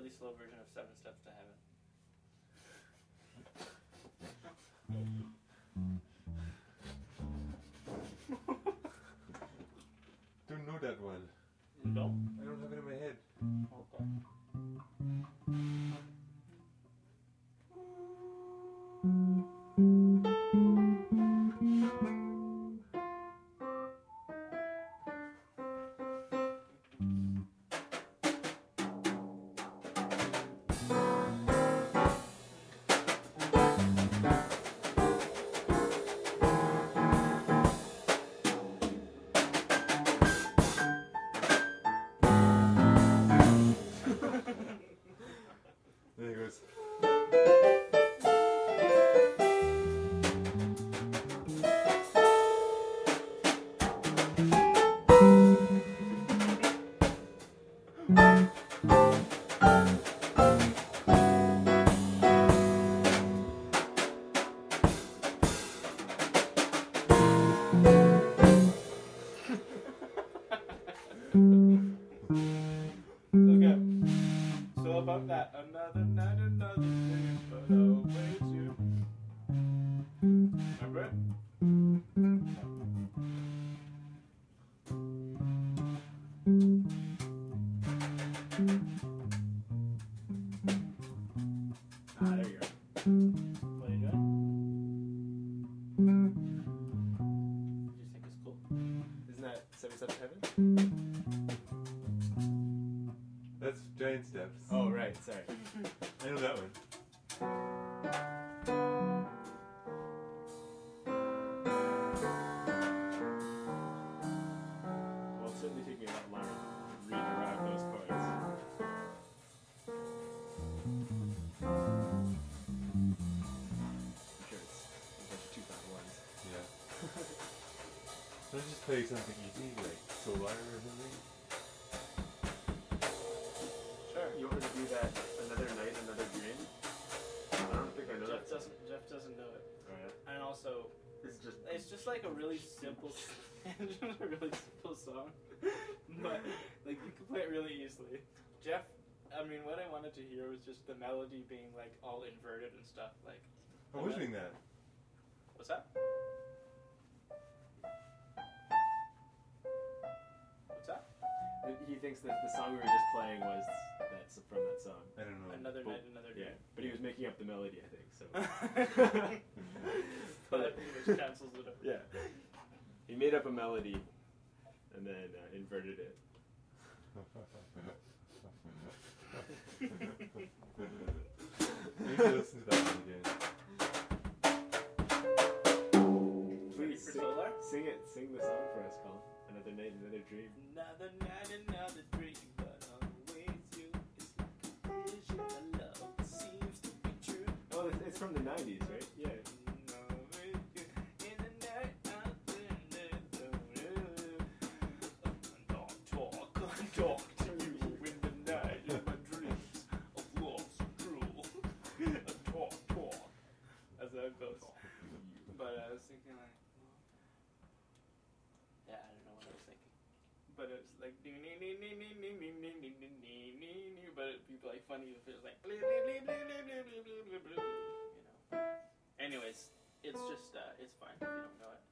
really slow version of Seven Steps to Heaven. Don't know that one. You don't? I don't have it in my head. Okay. There he goes. Okay. So about that, another night, another day, but always you. Remember it? Ah, there you go. What are you doing? You just think it's cool? Isn't that Seven Steps to Heaven? That's Giant Steps. Oh, right. Sorry. I know that one. Well, it's certainly taking me a lot longer to read around those parts. I'm sure it's a bunch of 2-5-1s. Yeah. Let's just play something easy, like Solar or something. Sure. You want me to do that Another Night, Another Dream? I don't think I know Jeff that. doesn't know it. Alright. And also, it's just like a really simple, it's just a really simple song, but like you can play it really easily. Jeff, I mean, what I wanted to hear was just the melody being like all inverted and stuff. Like, I was doing that. what's that? What's that? He thinks that the song we were just playing was from that song. I don't know. Another But- night, another Yeah, day. but he was making up the melody, I think. So. But that pretty much cancels it out. Yeah. He made up a melody and then inverted it. Maybe listen to that one again. Please for Solar? sing it. Sing the song for us, Colin. Another Night, Another Dream. Another night, another dream, but always you. It's like a vision of love that seems to be true. Oh, it's from the 90s, right? Yeah. Talk to you in the night in my dreams of lost and true. Talk. That's how it goes. But I was thinking like, yeah, I don't know what I was thinking. But it was like, but it'd be like funny if it was like, you know. Anyways, it's just, it's fine if you don't know it.